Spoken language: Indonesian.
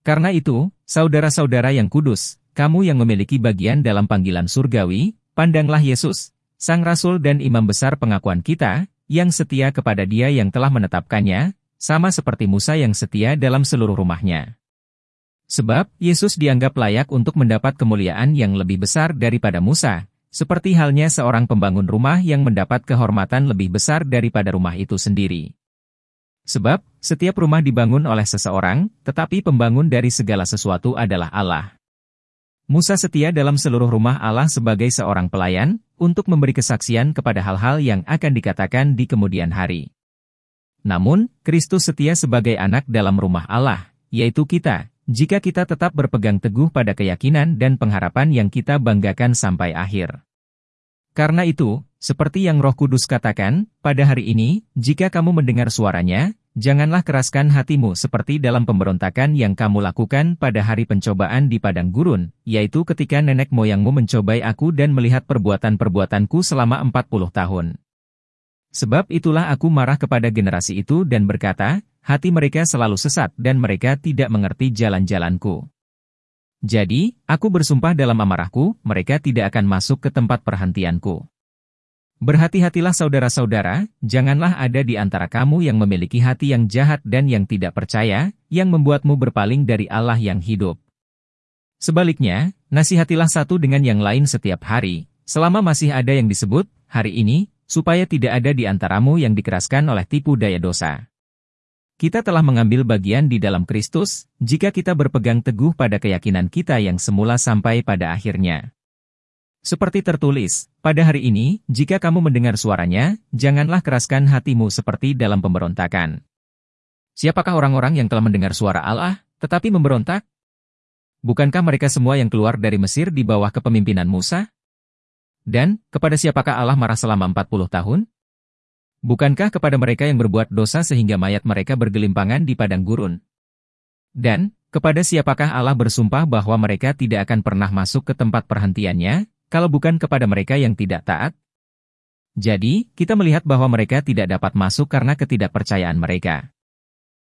Karena itu, saudara-saudara yang kudus, kamu yang memiliki bagian dalam panggilan surgawi, pandanglah Yesus, Sang Rasul dan Imam Besar pengakuan kita, yang setia kepada Dia yang telah menetapkannya, sama seperti Musa yang setia dalam seluruh rumahnya. Sebab, Yesus dianggap layak untuk mendapat kemuliaan yang lebih besar daripada Musa, seperti halnya seorang pembangun rumah yang mendapat kehormatan lebih besar daripada rumah itu sendiri. Sebab, setiap rumah dibangun oleh seseorang, tetapi pembangun dari segala sesuatu adalah Allah. Musa setia dalam seluruh rumah Allah sebagai seorang pelayan, untuk memberi kesaksian kepada hal-hal yang akan dikatakan di kemudian hari. Namun, Kristus setia sebagai anak dalam rumah Allah, yaitu kita, jika kita tetap berpegang teguh pada keyakinan dan pengharapan yang kita banggakan sampai akhir. Karena itu, seperti yang Roh Kudus katakan, pada hari ini, jika kamu mendengar suaranya, janganlah keraskan hatimu seperti dalam pemberontakan yang kamu lakukan pada hari pencobaan di padang gurun, yaitu ketika nenek moyangmu mencobai aku dan melihat perbuatan-perbuatanku selama 40 tahun. Sebab itulah aku marah kepada generasi itu dan berkata, hati mereka selalu sesat dan mereka tidak mengerti jalan-jalanku. Jadi, aku bersumpah dalam amarahku, mereka tidak akan masuk ke tempat perhentianku. Berhati-hatilah saudara-saudara, janganlah ada di antara kamu yang memiliki hati yang jahat dan yang tidak percaya, yang membuatmu berpaling dari Allah yang hidup. Sebaliknya, nasihatilah satu dengan yang lain setiap hari, selama masih ada yang disebut, hari ini, supaya tidak ada di antaramu yang dikeraskan oleh tipu daya dosa. Kita telah mengambil bagian di dalam Kristus, jika kita berpegang teguh pada keyakinan kita yang semula sampai pada akhirnya. Seperti tertulis, pada hari ini, jika kamu mendengar suaranya, janganlah keraskan hatimu seperti dalam pemberontakan. Siapakah orang-orang yang telah mendengar suara Allah, tetapi memberontak? Bukankah mereka semua yang keluar dari Mesir di bawah kepemimpinan Musa? Dan, kepada siapakah Allah marah selama 40 tahun? Bukankah kepada mereka yang berbuat dosa sehingga mayat mereka bergelimpangan di padang gurun? Dan, kepada siapakah Allah bersumpah bahwa mereka tidak akan pernah masuk ke tempat perhentiannya, kalau bukan kepada mereka yang tidak taat? Jadi, kita melihat bahwa mereka tidak dapat masuk karena ketidakpercayaan mereka.